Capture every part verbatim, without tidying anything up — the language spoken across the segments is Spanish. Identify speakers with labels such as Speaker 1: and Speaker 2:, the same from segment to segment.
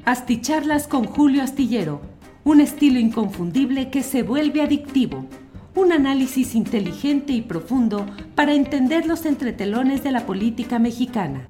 Speaker 1: Asticharlas con Julio Astillero, un estilo inconfundible que se vuelve adictivo. Un análisis inteligente y profundo para entender los entretelones de la política mexicana.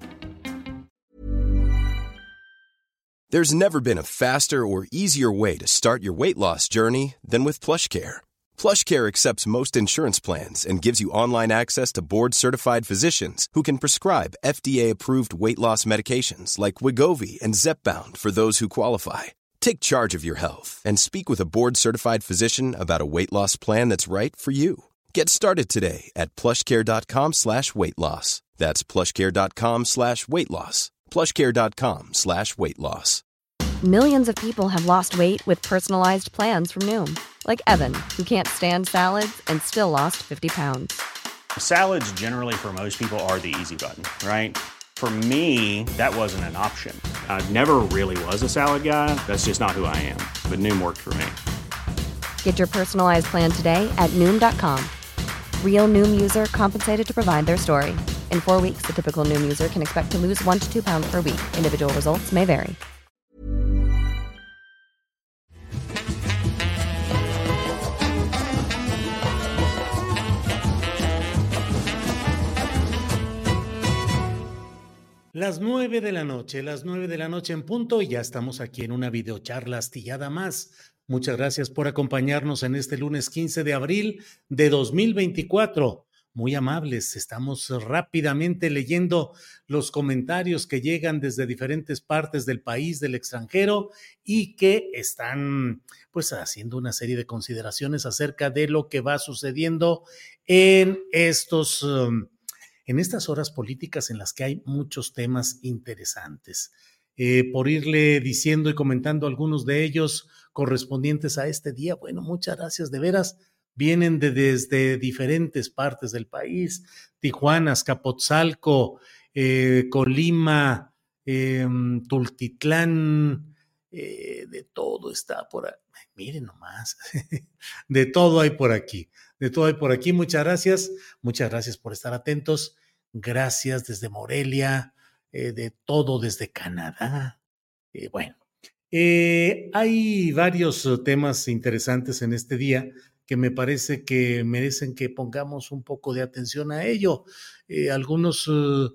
Speaker 2: There's never been a faster or easier way to start your weight loss journey than with PlushCare. PlushCare accepts most insurance plans and gives you online access to board-certified physicians who can prescribe F D A-approved weight loss medications like Wegovy and Zepbound for those who qualify. Take charge of your health and speak with a board-certified physician about a weight loss plan that's right for you. Get started today at plushcare.com slash weight loss. That's plushcare.com slash weight loss. plushcare.com slash weight loss.
Speaker 3: Millions of people have lost weight with personalized plans from Noom. Like Evan, who can't stand salads and still lost fifty pounds.
Speaker 4: Salads generally for most people are the easy button, right? For me, that wasn't an option. I never really was a salad guy. That's just not who I am. But Noom worked for me.
Speaker 3: Get your personalized plan today at Noom dot com. Real Noom user compensated to provide their story. In four weeks, the typical Noom user can expect to lose one to two pounds per week. Individual results may vary.
Speaker 5: Las nueve de la noche, las nueve de la noche en punto, y ya estamos aquí en una videocharla astillada más. Muchas gracias por acompañarnos en este lunes quince de abril de dos mil veinticuatro. Muy amables, estamos rápidamente leyendo los comentarios que llegan desde diferentes partes del país, del extranjero, y que están pues haciendo una serie de consideraciones acerca de lo que va sucediendo en estos... Um, en estas horas políticas en las que hay muchos temas interesantes. Eh, por irle diciendo y comentando algunos de ellos correspondientes a este día, bueno, muchas gracias, de veras, vienen de, desde diferentes partes del país, Tijuana, Azcapotzalco, eh, Colima, eh, Tultitlán, eh, de todo está por ahí, miren nomás, de todo hay por aquí. De todo hay por aquí, muchas gracias, muchas gracias por estar atentos, gracias desde Morelia, eh, de todo desde Canadá, eh, bueno, eh, hay varios temas interesantes en este día que me parece que merecen que pongamos un poco de atención a ello, eh, algunos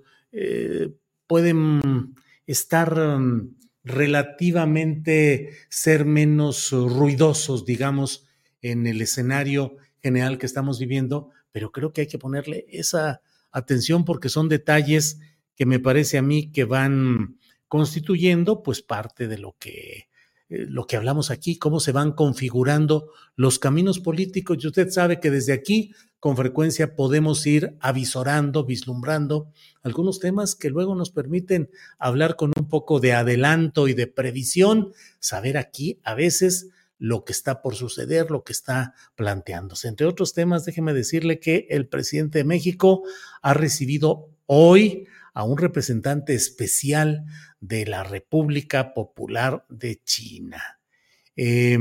Speaker 5: eh, pueden estar um, relativamente ser menos ruidosos, digamos, en el escenario general que estamos viviendo, pero creo que hay que ponerle esa atención porque son detalles que me parece a mí que van constituyendo pues parte de lo que, eh, lo que hablamos aquí, cómo se van configurando los caminos políticos, y usted sabe que desde aquí con frecuencia podemos ir avisorando, vislumbrando algunos temas que luego nos permiten hablar con un poco de adelanto y de previsión, saber aquí a veces lo que está por suceder, lo que está planteándose. Entre otros temas, déjeme decirle que el presidente de México ha recibido hoy a un representante especial de la República Popular de China. Eh,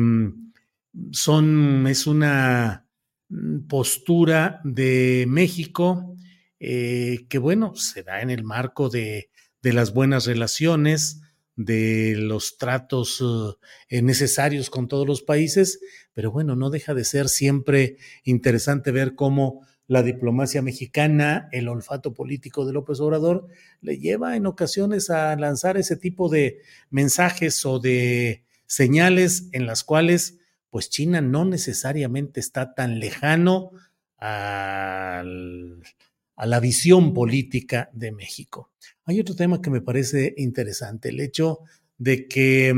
Speaker 5: son, es una postura de México eh, que, bueno, se da en el marco de, de las buenas relaciones, de los tratos uh, necesarios con todos los países, pero bueno, no deja de ser siempre interesante ver cómo la diplomacia mexicana, el olfato político de López Obrador, le lleva en ocasiones a lanzar ese tipo de mensajes o de señales en las cuales pues China no necesariamente está tan lejano al, a la visión política de México. Hay otro tema que me parece interesante, el hecho de que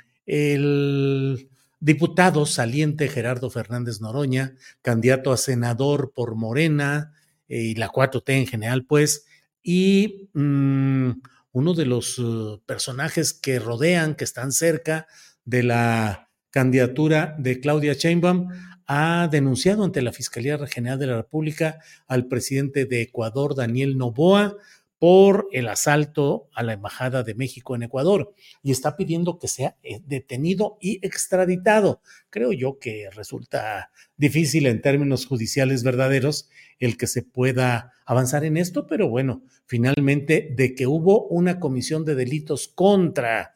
Speaker 5: el diputado saliente Gerardo Fernández Noroña, candidato a senador por Morena eh, y la cuatro T en general, pues, y um, uno de los uh, personajes que rodean, que están cerca de la candidatura de Claudia Sheinbaum, ha denunciado ante la Fiscalía General de la República al presidente de Ecuador, Daniel Noboa, por el asalto a la Embajada de México en Ecuador y está pidiendo que sea detenido y extraditado. Creo yo que resulta difícil en términos judiciales verdaderos el que se pueda avanzar en esto, pero bueno, finalmente de que hubo una comisión de delitos contra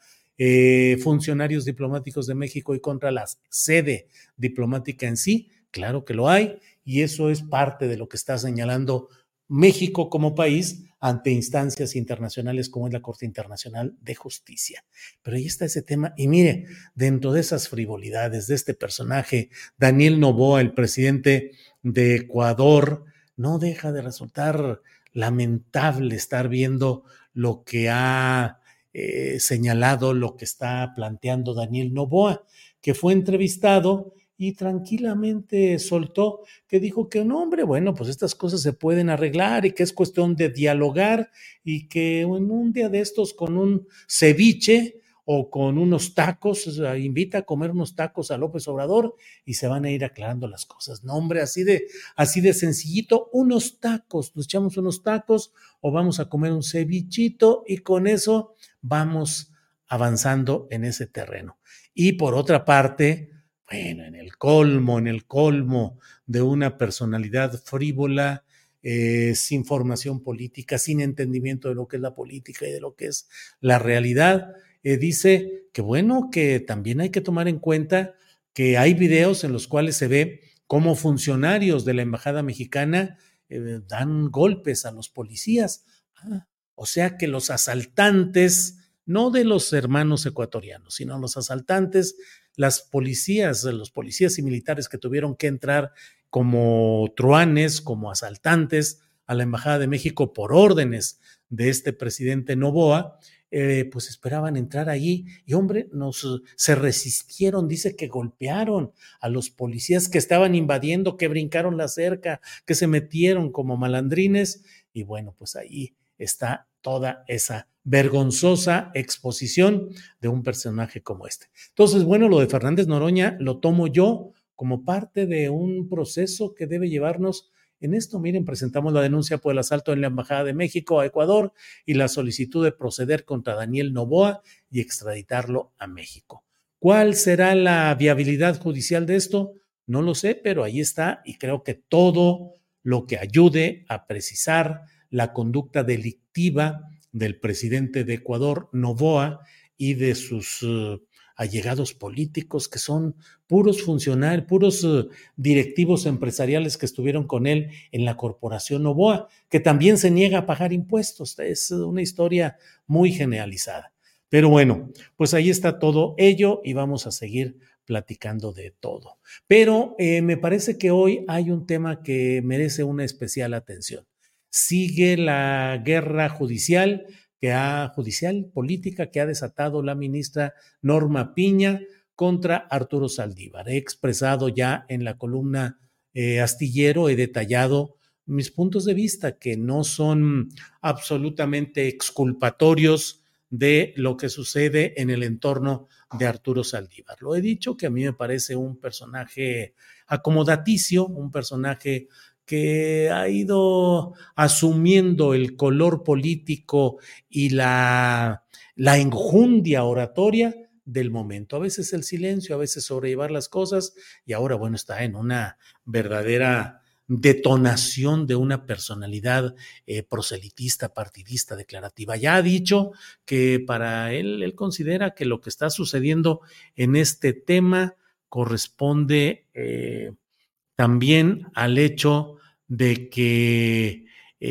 Speaker 5: eh, funcionarios diplomáticos de México y contra la sede diplomática en sí. Claro que lo hay, y eso es parte de lo que está señalando México como país ante instancias internacionales como es la Corte Internacional de Justicia. Pero ahí está ese tema. Y mire, dentro de esas frivolidades de este personaje, Daniel Noboa, el presidente de Ecuador, no deja de resultar lamentable estar viendo lo que ha eh, señalado, lo que está planteando Daniel Noboa, que fue entrevistado y tranquilamente soltó, que dijo que no, hombre, bueno, pues estas cosas se pueden arreglar y que es cuestión de dialogar y que en un día de estos con un ceviche o con unos tacos, o sea, invita a comer unos tacos a López Obrador y se van a ir aclarando las cosas. No, hombre, así de, así de sencillito, unos tacos, nos echamos unos tacos o vamos a comer un cevichito y con eso vamos avanzando en ese terreno. Y por otra parte, bueno, en el colmo, en el colmo de una personalidad frívola, eh, sin formación política, sin entendimiento de lo que es la política y de lo que es la realidad, eh, dice que bueno, que también hay que tomar en cuenta que hay videos en los cuales se ve cómo funcionarios de la embajada mexicana eh, dan golpes a los policías. Ah, o sea que los asaltantes, no de los hermanos ecuatorianos, sino los asaltantes, las policías, los policías y militares que tuvieron que entrar como truanes, como asaltantes a la Embajada de México por órdenes de este presidente Noboa, eh, pues esperaban entrar allí y hombre, nos, se resistieron, dice que golpearon a los policías que estaban invadiendo, que brincaron la cerca, que se metieron como malandrines y bueno, pues ahí está toda esa vergonzosa exposición de un personaje como este. Entonces, bueno, lo de Fernández Noroña lo tomo yo como parte de un proceso que debe llevarnos en esto. Miren, presentamos la denuncia por el asalto en la Embajada de México a Ecuador y la solicitud de proceder contra Daniel Noboa y extraditarlo a México. ¿Cuál será la viabilidad judicial de esto? No lo sé, pero ahí está y creo que todo lo que ayude a precisar la conducta delictiva del presidente de Ecuador, Noboa, y de sus uh, allegados políticos, que son puros funcionarios, puros uh, directivos empresariales que estuvieron con él en la corporación Noboa, que también se niega a pagar impuestos. Es una historia muy generalizada. Pero bueno, pues ahí está todo ello y vamos a seguir platicando de todo. Pero eh, me parece que hoy hay un tema que merece una especial atención. Sigue la guerra judicial que ha, judicial, política que ha desatado la ministra Norma Piña contra Arturo Saldívar. He expresado ya en la columna eh, Astillero, he detallado mis puntos de vista que no son absolutamente exculpatorios de lo que sucede en el entorno de Arturo Saldívar. Lo he dicho que a mí me parece un personaje acomodaticio, un personaje que ha ido asumiendo el color político y la, la enjundia oratoria del momento. A veces el silencio, a veces sobrellevar las cosas, y ahora, bueno, está en una verdadera detonación de una personalidad eh, proselitista, partidista, declarativa. Ya ha dicho que para él, él considera que lo que está sucediendo en este tema corresponde eh, también al hecho de que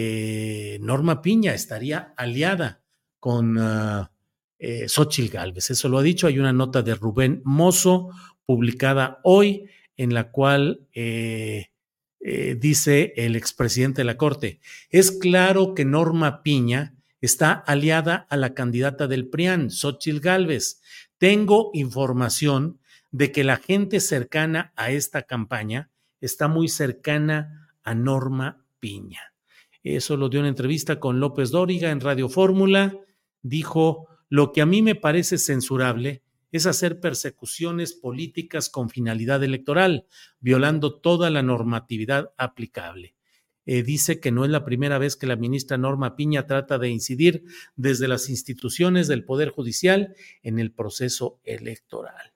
Speaker 5: eh, Norma Piña estaría aliada con uh, eh, Xóchitl Gálvez. Eso lo ha dicho. Hay una nota de Rubén Mozo publicada hoy en la cual eh, eh, dice el expresidente de la Corte: es claro que Norma Piña está aliada a la candidata del P R I A N, Xóchitl Gálvez. Tengo información de que la gente cercana a esta campaña está muy cercana a Norma Piña. Eso lo dio en entrevista con López Dóriga en Radio Fórmula. Dijo: lo que a mí me parece censurable es hacer persecuciones políticas con finalidad electoral, violando toda la normatividad aplicable. Eh, dice que no es la primera vez que la ministra Norma Piña trata de incidir desde las instituciones del Poder Judicial en el proceso electoral.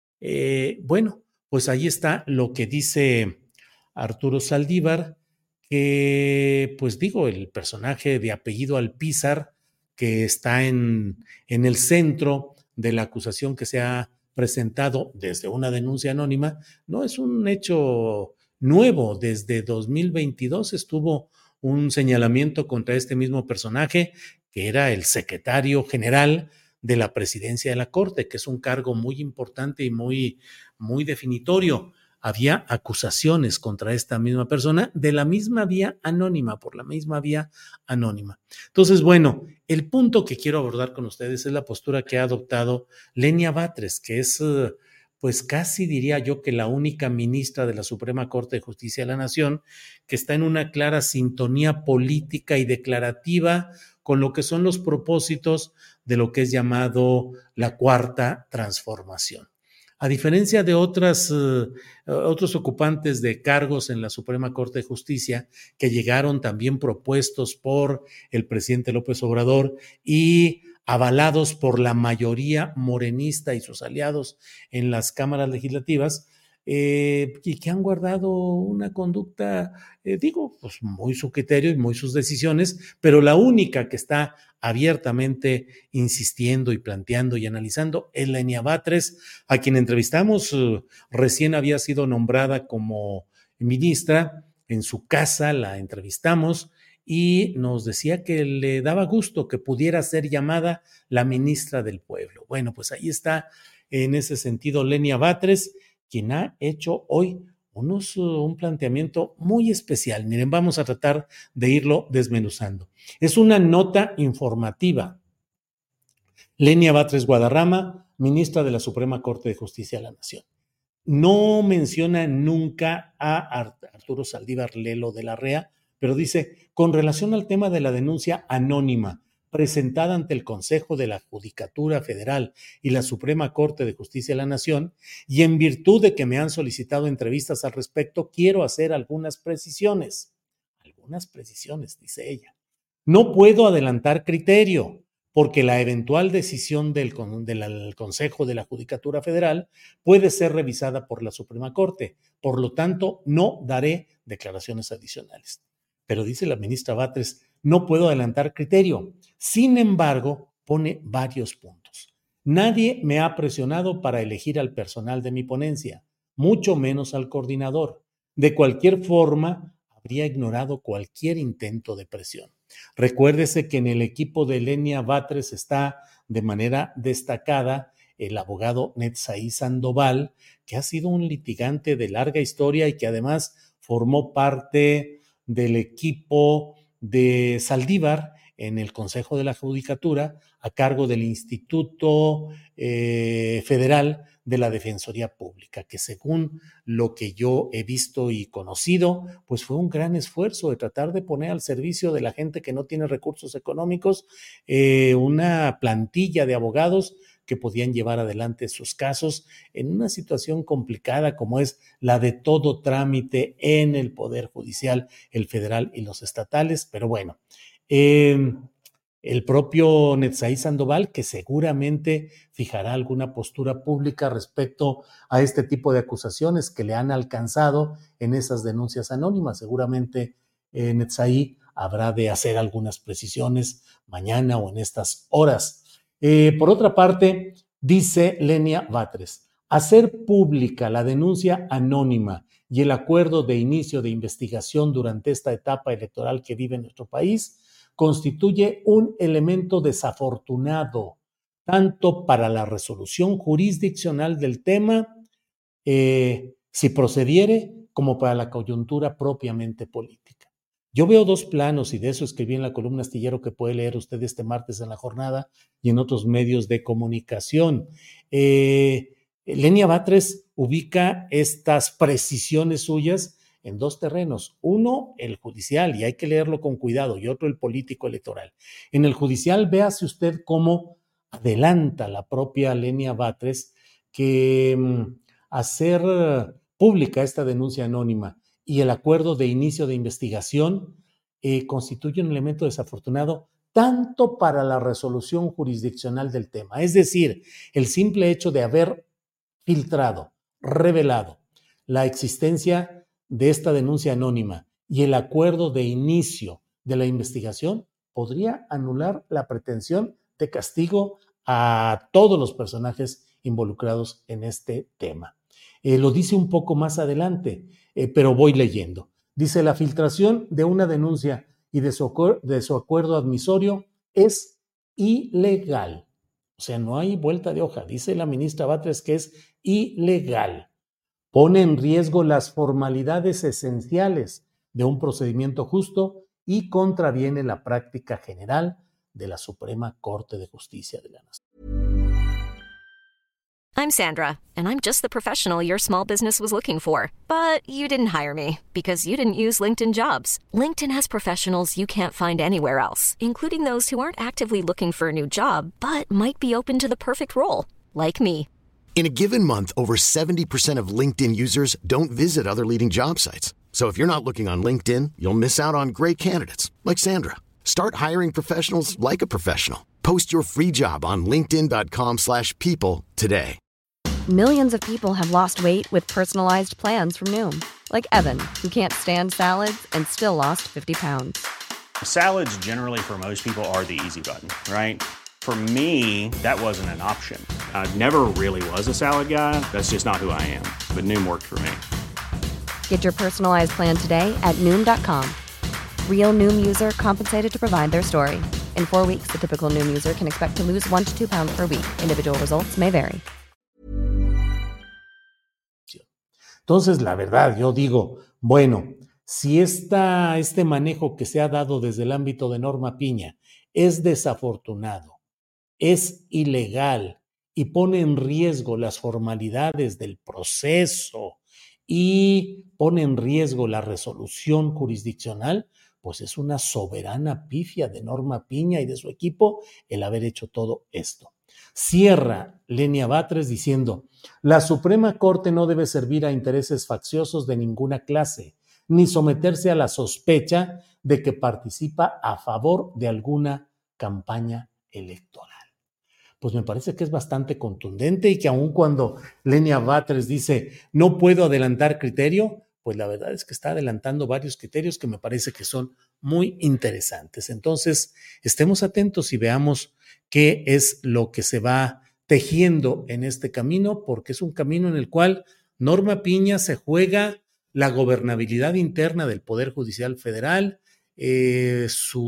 Speaker 5: Eh, bueno, pues ahí está lo que dice Arturo Saldívar, que pues digo, el personaje de apellido Alpizar, que está en, en el centro de la acusación que se ha presentado desde una denuncia anónima no es un hecho nuevo. Desde dos mil veintidós estuvo un señalamiento contra este mismo personaje, que era el secretario general de la presidencia de la Corte, que es un cargo muy importante y muy, muy definitorio. Había acusaciones contra esta misma persona de la misma vía anónima, por la misma vía anónima. Entonces, bueno, el punto que quiero abordar con ustedes es la postura que ha adoptado Lenia Batres, que es, pues casi diría yo que la única ministra de la Suprema Corte de Justicia de la Nación que está en una clara sintonía política y declarativa con lo que son los propósitos de lo que es llamado la Cuarta Transformación. A diferencia de otras, uh, otros ocupantes de cargos en la Suprema Corte de Justicia que llegaron también propuestos por el presidente López Obrador y avalados por la mayoría morenista y sus aliados en las cámaras legislativas, eh, y que han guardado una conducta, eh, digo, pues muy su criterio y muy sus decisiones, pero la única que está abiertamente insistiendo y planteando y analizando es Lenia Batres, a quien entrevistamos, uh, recién había sido nombrada como ministra. En su casa la entrevistamos y nos decía que le daba gusto que pudiera ser llamada la ministra del pueblo. Bueno, pues ahí está en ese sentido Lenia Batres, quien ha hecho hoy unos, un planteamiento muy especial. Miren, vamos a tratar de irlo desmenuzando. Es una nota informativa. Lenia Batres Guadarrama, ministra de la Suprema Corte de Justicia de la Nación. No menciona nunca a Arturo Saldívar Lelo de la Rea, pero dice, con relación al tema de la denuncia anónima presentada ante el Consejo de la Judicatura Federal y la Suprema Corte de Justicia de la Nación, y en virtud de que me han solicitado entrevistas al respecto, quiero hacer algunas precisiones. Algunas precisiones, dice ella. No puedo adelantar criterio, porque la eventual decisión del, del Consejo de la Judicatura Federal puede ser revisada por la Suprema Corte. Por lo tanto, no daré declaraciones adicionales. Pero dice la ministra Batres, no puedo adelantar criterio. Sin embargo, pone varios puntos. Nadie me ha presionado para elegir al personal de mi ponencia, mucho menos al coordinador. De cualquier forma, habría ignorado cualquier intento de presión. Recuérdese que en el equipo de Lenia Batres está de manera destacada el abogado Netzaí Sandoval, que ha sido un litigante de larga historia y que además formó parte del equipo de Saldívar en el Consejo de la Judicatura a cargo del Instituto eh, Federal de la Defensoría Pública, que según lo que yo he visto y conocido, pues fue un gran esfuerzo de tratar de poner al servicio de la gente que no tiene recursos económicos eh, una plantilla de abogados que podían llevar adelante sus casos en una situación complicada como es la de todo trámite en el Poder Judicial, el federal y los estatales. Pero bueno, eh, el propio Netzaí Sandoval, que seguramente fijará alguna postura pública respecto a este tipo de acusaciones que le han alcanzado en esas denuncias anónimas. Seguramente eh, Netzaí habrá de hacer algunas precisiones mañana o en estas horas. Eh, por otra parte, dice Lenia Batres, hacer pública la denuncia anónima y el acuerdo de inicio de investigación durante esta etapa electoral que vive nuestro país constituye un elemento desafortunado, tanto para la resolución jurisdiccional del tema, eh, si procediere, como para la coyuntura propiamente política. Yo veo dos planos y de eso escribí en la columna Astillero que puede leer usted este martes en La Jornada y en otros medios de comunicación. Eh, Lenia Batres ubica estas precisiones suyas en dos terrenos. Uno, el judicial, y hay que leerlo con cuidado, y otro, el político electoral. En el judicial, véase usted cómo adelanta la propia Lenia Batres que um, hacer pública esta denuncia anónima y el acuerdo de inicio de investigación eh, constituye un elemento desafortunado tanto para la resolución jurisdiccional del tema. Es decir, el simple hecho de haber filtrado, revelado la existencia de esta denuncia anónima y el acuerdo de inicio de la investigación podría anular la pretensión de castigo a todos los personajes involucrados en este tema. Eh, lo dice un poco más adelante, eh, pero voy leyendo. Dice, la filtración de una denuncia y de su, acuer- de su acuerdo admisorio es ilegal. O sea, no hay vuelta de hoja. Dice la ministra Batres que es ilegal. Pone en riesgo las formalidades esenciales de un procedimiento justo y contraviene la práctica general de la Suprema Corte de Justicia de la Nación.
Speaker 6: I'm Sandra, and I'm just the professional your small business was looking for. But you didn't hire me because you didn't use LinkedIn Jobs. LinkedIn has professionals you can't find anywhere else, including those who aren't actively looking for a new job, but might be open to the perfect role, like me.
Speaker 7: In a given month, over seventy percent of LinkedIn users don't visit other leading job sites. So if you're not looking on LinkedIn, you'll miss out on great candidates like Sandra. Start hiring professionals like a professional. Post your free job on linkedin.com slash people today.
Speaker 3: Millions of people have lost weight with personalized plans from Noom, like Evan, who can't stand salads and still lost fifty pounds.
Speaker 4: Salads generally for most people are the easy button, right? For me, that wasn't an option. I never really was a salad guy. That's just not who I am. But Noom worked for me.
Speaker 3: Get your personalized plan today at Noom dot com. Real Noom user compensated to provide their story. In four weeks, the typical Noom user can expect to lose one to two pounds per week. Individual results may vary.
Speaker 5: Entonces, la verdad, yo digo, bueno, si esta, este manejo que se ha dado desde el ámbito de Norma Piña es desafortunado, es ilegal y pone en riesgo las formalidades del proceso y pone en riesgo la resolución jurisdiccional, pues es una soberana pifia de Norma Piña y de su equipo el haber hecho todo esto. Cierra Lenia Batres diciendo, la Suprema Corte no debe servir a intereses facciosos de ninguna clase, ni someterse a la sospecha de que participa a favor de alguna campaña electoral. Pues me parece que es bastante contundente y que aun cuando Lenia Batres dice no puedo adelantar criterio, pues la verdad es que está adelantando varios criterios que me parece que son muy interesantes. Entonces, estemos atentos y veamos qué es lo que se va tejiendo en este camino, porque es un camino en el cual Norma Piña se juega la gobernabilidad interna del Poder Judicial Federal, eh,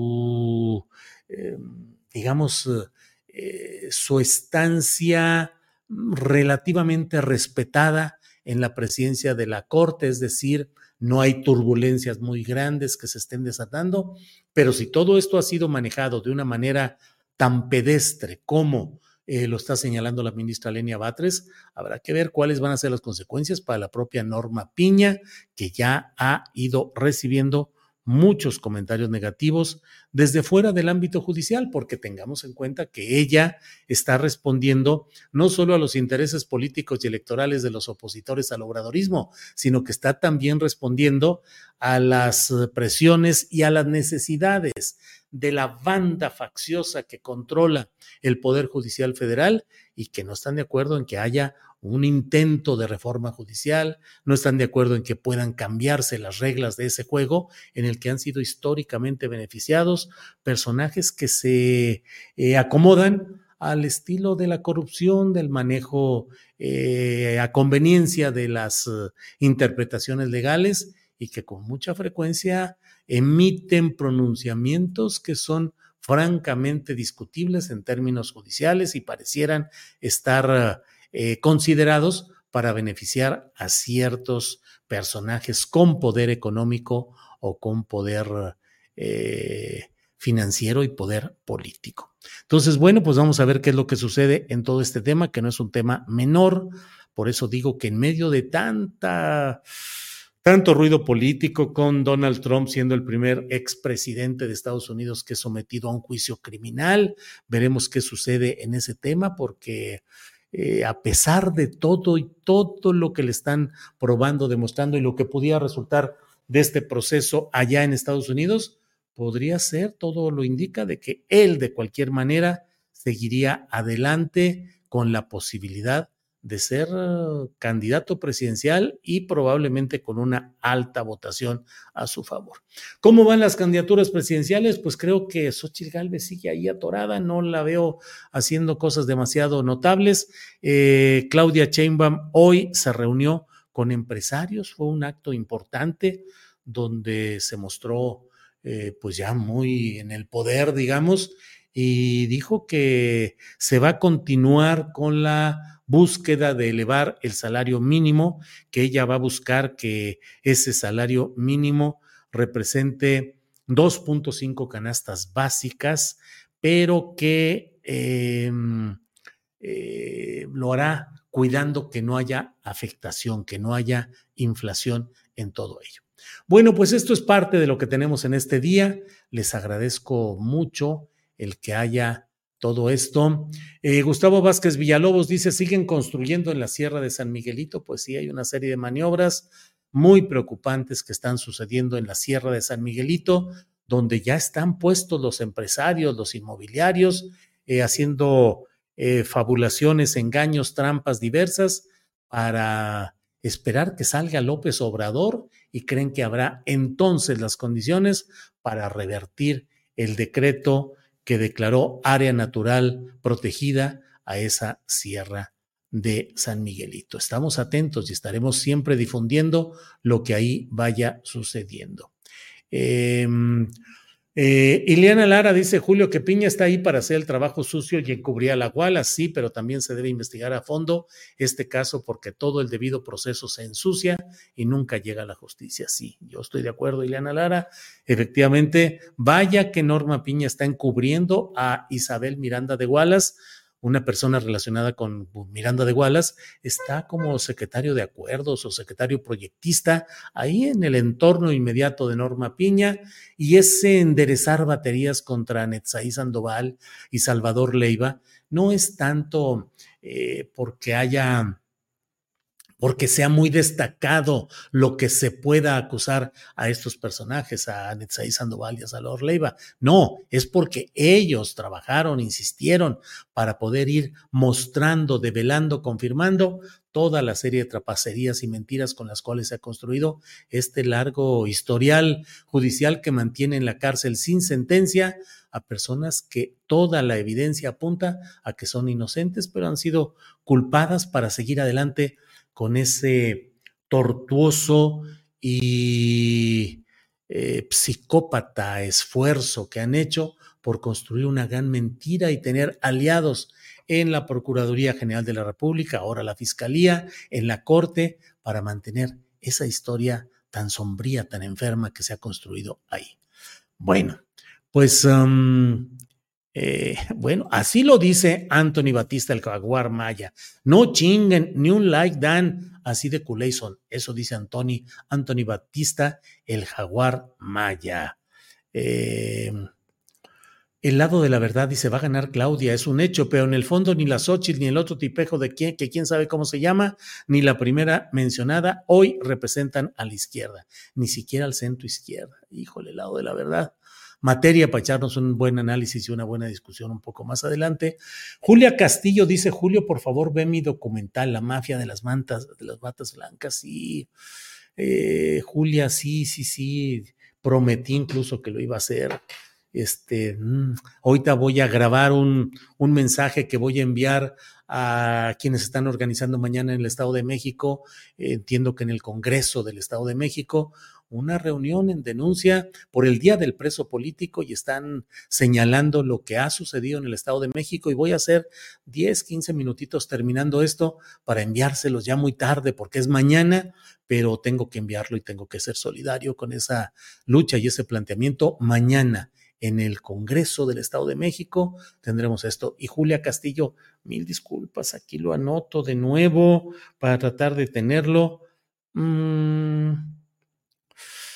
Speaker 5: su, eh, digamos, eh, su estancia relativamente respetada en la presidencia de la Corte, es decir, no hay turbulencias muy grandes que se estén desatando, pero si todo esto ha sido manejado de una manera tan pedestre como eh, lo está señalando la ministra Lenia Batres, habrá que ver cuáles van a ser las consecuencias para la propia Norma Piña, que ya ha ido recibiendo muchos comentarios negativos desde fuera del ámbito judicial, porque tengamos en cuenta que ella está respondiendo no solo a los intereses políticos y electorales de los opositores al obradorismo, sino que está también respondiendo a las presiones y a las necesidades de la banda facciosa que controla el Poder Judicial Federal y que no están de acuerdo en que haya un intento de reforma judicial, no están de acuerdo en que puedan cambiarse las reglas de ese juego en el que han sido históricamente beneficiados personajes que se eh, acomodan al estilo de la corrupción, del manejo eh, a conveniencia de las uh, interpretaciones legales y que con mucha frecuencia emiten pronunciamientos que son francamente discutibles en términos judiciales y parecieran estar eh, considerados para beneficiar a ciertos personajes con poder económico o con poder eh, financiero y poder político. Entonces, bueno, pues vamos a ver qué es lo que sucede en todo este tema, que no es un tema menor. Por eso digo que en medio de tanta... tanto ruido político, con Donald Trump siendo el primer expresidente de Estados Unidos que es sometido a un juicio criminal. Veremos qué sucede en ese tema, porque eh, a pesar de todo y todo lo que le están probando, demostrando y lo que pudiera resultar de este proceso allá en Estados Unidos, podría ser, todo lo indica, de que él de cualquier manera seguiría adelante con la posibilidad de ser uh, candidato presidencial y probablemente con una alta votación a su favor. ¿Cómo van las candidaturas presidenciales? Pues creo que Xóchitl Gálvez sigue ahí atorada, no la veo haciendo cosas demasiado notables. Eh, Claudia Sheinbaum hoy se reunió con empresarios, fue un acto importante donde se mostró eh, pues ya muy en el poder, digamos, y dijo que se va a continuar con la búsqueda de elevar el salario mínimo, que ella va a buscar que ese salario mínimo represente dos punto cinco canastas básicas, pero que eh, eh, lo hará cuidando que no haya afectación, que no haya inflación en todo ello. Bueno, pues esto es parte de lo que tenemos en este día. Les agradezco mucho el que haya todo esto. Eh, Gustavo Vázquez Villalobos dice, ¿siguen construyendo en la Sierra de San Miguelito? Pues sí, hay una serie de maniobras muy preocupantes que están sucediendo en la Sierra de San Miguelito, donde ya están puestos los empresarios, los inmobiliarios, eh, haciendo eh, fabulaciones, engaños, trampas diversas para esperar que salga López Obrador y creen que habrá entonces las condiciones para revertir el decreto que declaró área natural protegida a esa Sierra de San Miguelito. Estamos atentos y estaremos siempre difundiendo lo que ahí vaya sucediendo. Eh, eh, Ileana Lara dice, Julio, que Piña está ahí para hacer el trabajo sucio y encubrir a la Guala. Sí, pero también se debe investigar a fondo este caso porque todo el debido proceso se ensucia y nunca llega a la justicia. Sí, yo estoy de acuerdo, Ileana Lara. Efectivamente, vaya que Norma Piña está encubriendo a Isabel Miranda de Gualas, una persona relacionada con Miranda de Gualas, está como secretario de acuerdos o secretario proyectista ahí en el entorno inmediato de Norma Piña, y ese enderezar baterías contra Netzaí Sandoval y Salvador Leiva no es tanto eh, porque haya... porque sea muy destacado lo que se pueda acusar a estos personajes, a Netzaí Sandoval y a Salvador Leiva. No, es porque ellos trabajaron, insistieron para poder ir mostrando, develando, confirmando toda la serie de trapacerías y mentiras con las cuales se ha construido este largo historial judicial que mantiene en la cárcel sin sentencia a personas que toda la evidencia apunta a que son inocentes, pero han sido culpadas para seguir adelante con ese tortuoso y eh, psicópata esfuerzo que han hecho por construir una gran mentira y tener aliados en la Procuraduría General de la República, ahora la Fiscalía, en la Corte, para mantener esa historia tan sombría, tan enferma que se ha construido ahí. Bueno, pues... Um, Eh, bueno, así lo dice Anthony Batista, el jaguar maya. No chinguen, ni un like dan, así de culé son. Eso dice Anthony, Anthony Batista, el jaguar maya. Eh, el lado de la verdad dice, va a ganar Claudia, es un hecho, pero en el fondo ni la Xóchitl ni el otro tipejo de quién, que quién sabe cómo se llama, ni la primera mencionada, hoy representan a la izquierda, ni siquiera al centro izquierda. Híjole, el lado de la verdad. Materia para echarnos un buen análisis y una buena discusión un poco más adelante. Julia Castillo dice, Julio, por favor, ve mi documental, La mafia de las mantas, de las batas blancas. Sí, eh, Julia, sí, sí, sí, prometí incluso que lo iba a hacer. Este, mmm, ahorita voy a grabar un, un mensaje que voy a enviar a quienes están organizando mañana en el Estado de México, eh, entiendo que en el Congreso del Estado de México, una reunión en denuncia por el Día del Preso Político y están señalando lo que ha sucedido en el Estado de México y voy a hacer diez, quince minutitos terminando esto para enviárselos ya muy tarde porque es mañana, pero tengo que enviarlo y tengo que ser solidario con esa lucha y ese planteamiento. Mañana en el Congreso del Estado de México tendremos esto. Y Julia Castillo, mil disculpas, aquí lo anoto de nuevo para tratar de tenerlo. Mm.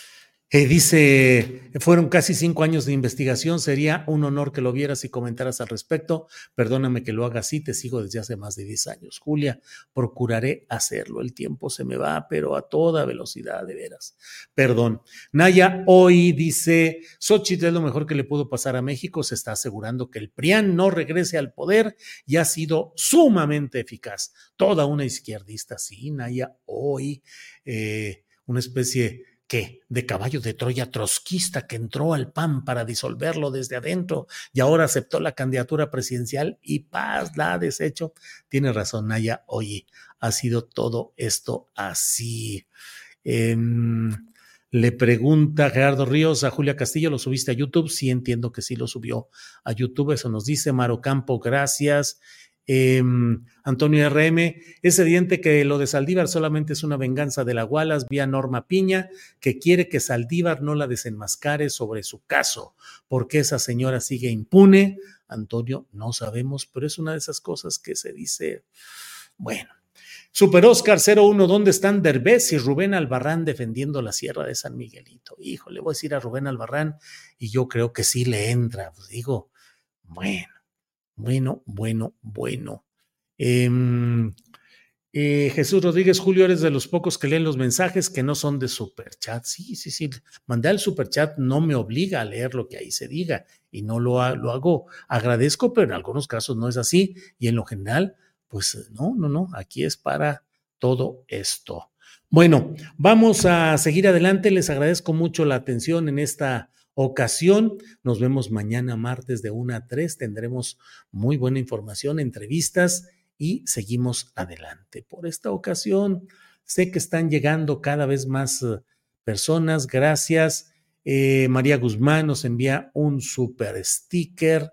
Speaker 5: Eh, dice, fueron casi cinco años de investigación, sería un honor que lo vieras y comentaras al respecto. Perdóname que lo haga así, te sigo desde hace más de diez años. Julia, procuraré hacerlo. El tiempo se me va, pero a toda velocidad, de veras. Perdón. Naya hoy dice, Xóchitl es lo mejor que le pudo pasar a México, se está asegurando que el PRIAN no regrese al poder y ha sido sumamente eficaz. Toda una izquierdista, sí, Naya hoy, eh, una especie... ¿Qué? De caballo de Troya trotskista que entró al P A N para disolverlo desde adentro y ahora aceptó la candidatura presidencial y paz, la ha deshecho. Tiene razón, Naya, oye, ha sido todo esto así. Eh, le pregunta Gerardo Ríos a Julia Castillo, ¿lo subiste a YouTube? Sí, entiendo que sí lo subió a YouTube, eso nos dice Maro Campo, gracias. Eh, Antonio R M, es evidente que lo de Saldívar solamente es una venganza de la Wallace vía Norma Piña, que quiere que Saldívar no la desenmascare sobre su caso, porque esa señora sigue impune. Antonio, no sabemos, pero es una de esas cosas que se dice, bueno. Super Oscar cero uno, ¿dónde están Derbez y Rubén Albarrán defendiendo la Sierra de San Miguelito? Híjole, voy a decir a Rubén Albarrán y yo creo que sí le entra, pues digo, bueno. Bueno, bueno, bueno. Eh, eh, Jesús Rodríguez, Julio, eres de los pocos que leen los mensajes que no son de superchat. Sí, sí, sí. Mandar el superchat no me obliga a leer lo que ahí se diga y no lo, ha, lo hago. Agradezco, pero en algunos casos no es así y en lo general, pues no, no, no. Aquí es para todo esto. Bueno, vamos a seguir adelante. Les agradezco mucho la atención en esta ocasión. Nos vemos mañana martes de una a tres. Tendremos muy buena información, entrevistas y seguimos adelante. Por esta ocasión, sé que están llegando cada vez más uh, personas. Gracias. Eh, María Guzmán nos envía un super sticker.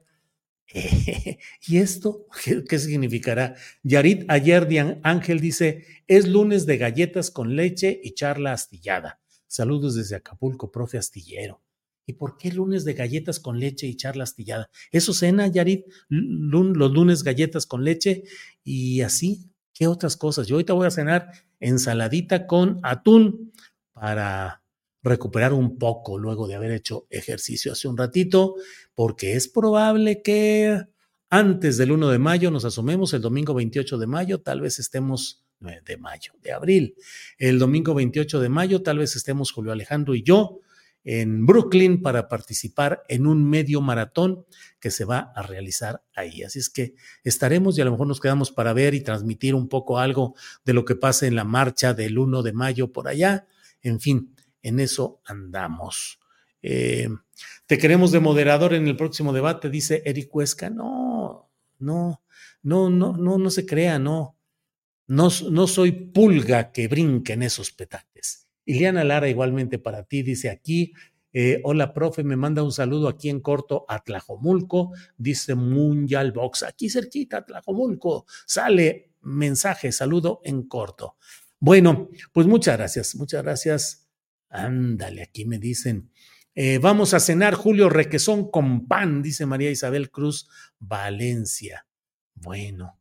Speaker 5: Eh, ¿Y esto qué, qué significará? Yarit Ayer de Ángel dice, es lunes de galletas con leche y charla astillada. Saludos desde Acapulco, profe astillero. ¿Y por qué lunes de galletas con leche y charla astillada? Eso cena, Yarit, los lunes galletas con leche y así, ¿qué otras cosas? Yo ahorita voy a cenar ensaladita con atún para recuperar un poco luego de haber hecho ejercicio hace un ratito, porque es probable que antes del uno de mayo nos asomemos, el domingo veintiocho de mayo, tal vez estemos, de mayo, de abril, el domingo veintiocho de mayo, tal vez estemos Julio Alejandro y yo en Brooklyn para participar en un medio maratón que se va a realizar ahí. Así es que estaremos y a lo mejor nos quedamos para ver y transmitir un poco algo de lo que pasa en la marcha del uno de mayo por allá. En fin, en eso andamos. Eh, te queremos de moderador en el próximo debate, dice Eric Huesca. No, no, no, no, no, no se crea, no. No, no soy pulga que brinque en esos petates. Ileana Lara, igualmente para ti, dice aquí, eh, hola profe, me manda un saludo aquí en corto a Tlajomulco, dice Mundial Box, aquí cerquita Tlajomulco, sale mensaje, saludo en corto. Bueno, pues muchas gracias, muchas gracias. Ándale, aquí me dicen, eh, vamos a cenar Julio requesón con pan, dice María Isabel Cruz Valencia. Bueno,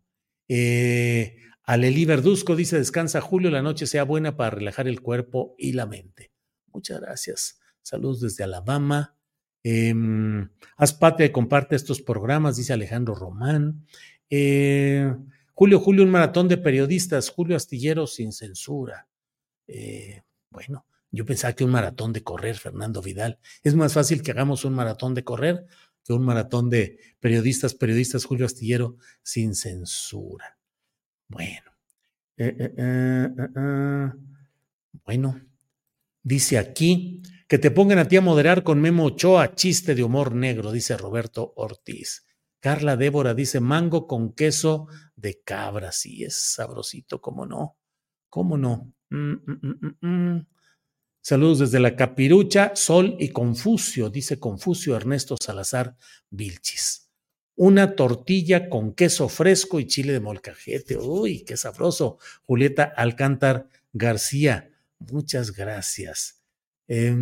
Speaker 5: eh... Alelí Verduzco dice, descansa Julio, la noche sea buena para relajar el cuerpo y la mente. Muchas gracias. Saludos desde Alabama. Eh, haz patria y comparte estos programas, dice Alejandro Román. Eh, Julio, Julio, un maratón de periodistas. Julio Astillero sin censura. Eh, bueno, yo pensaba que un maratón de correr, Fernando Vidal. Es más fácil que hagamos un maratón de correr que un maratón de periodistas, periodistas, Julio Astillero sin censura. Bueno, eh, eh, eh, eh, eh. bueno, dice aquí que te pongan a ti a moderar con Memo Ochoa, chiste de humor negro, dice Roberto Ortiz. Carla Débora dice mango con queso de cabra, sí, es sabrosito, ¿cómo no? ¿Cómo no? Mm, mm, mm, mm. Saludos desde la Capirucha, Sol y Confucio, dice Confucio Ernesto Salazar Vilchis. Una tortilla con queso fresco y chile de molcajete. Uy, qué sabroso. Julieta Alcántar García, muchas gracias. Eh,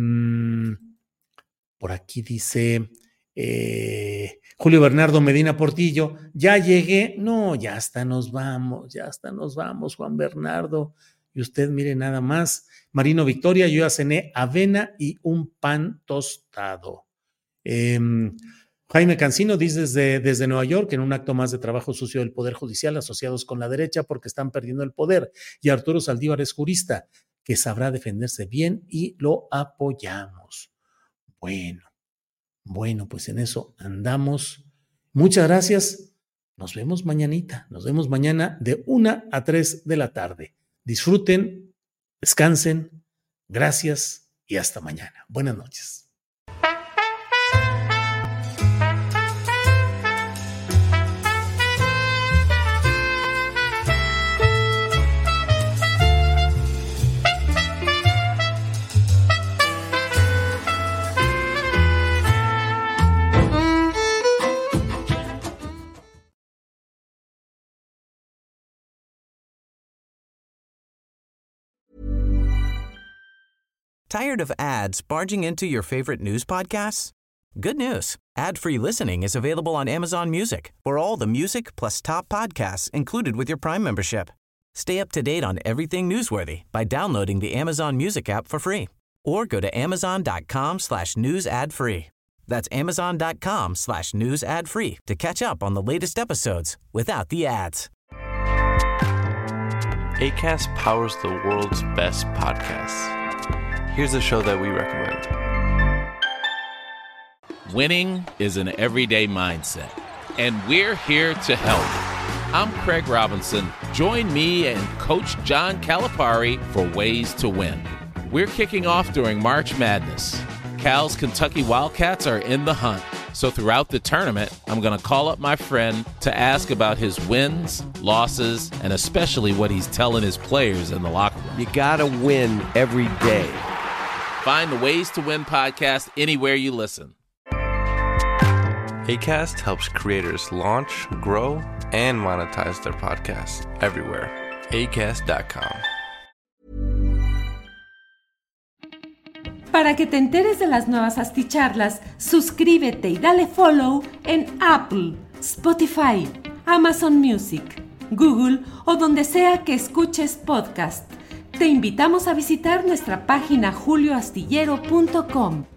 Speaker 5: por aquí dice eh, Julio Bernardo Medina Portillo, ya llegué. No, ya hasta nos vamos, ya hasta nos vamos, Juan Bernardo. Y usted mire nada más. Marino Victoria, yo ya cené avena y un pan tostado. Eh, Jaime Cancino dice desde, desde Nueva York, en un acto más de trabajo sucio del Poder Judicial asociados con la derecha porque están perdiendo el poder. Y Arturo Saldívar es jurista, que sabrá defenderse bien y lo apoyamos. Bueno, bueno, pues en eso andamos. Muchas gracias. Nos vemos mañanita. Nos vemos mañana de una a tres de la tarde. Disfruten, descansen. Gracias y hasta mañana. Buenas noches.
Speaker 8: Tired of ads barging into your favorite news podcasts? Good news. Ad-free listening is available on Amazon Music for all the music plus top podcasts included with your Prime membership. Stay up to date on everything newsworthy by downloading the Amazon Music app for free or go to amazon.com slash news ad free. That's amazon.com slash news ad free to catch up on the latest episodes without the ads.
Speaker 9: Acast powers the world's best podcasts. Here's a show that we recommend.
Speaker 10: Winning is an everyday mindset, and we're here to help. I'm Craig Robinson. Join me and Coach John Calipari for Ways to Win. We're kicking off during March Madness. Cal's Kentucky Wildcats are in the hunt. So throughout the tournament, I'm going to call up my friend to ask about his wins, losses, and especially what he's telling his players in the locker room.
Speaker 11: You got to win every day.
Speaker 10: Find the Ways to Win podcast anywhere you listen.
Speaker 9: Acast helps creators launch, grow, and monetize their podcasts everywhere. acast dot com.
Speaker 1: Para que te enteres de las nuevas asticharlas, suscríbete y dale follow en Apple, Spotify, Amazon Music, Google o donde sea que escuches podcast. Te invitamos a visitar nuestra página julio astillero punto com.